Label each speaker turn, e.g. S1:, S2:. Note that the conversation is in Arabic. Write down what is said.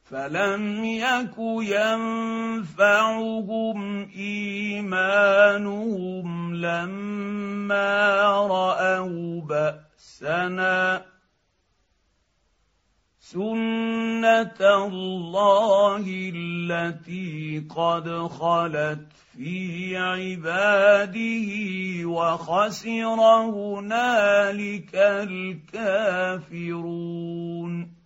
S1: فلم يك ينفعهم ايمانهم لما راوا باسنا سنه الله التي قد خلت في عباده وخسر هنالك الكافرون.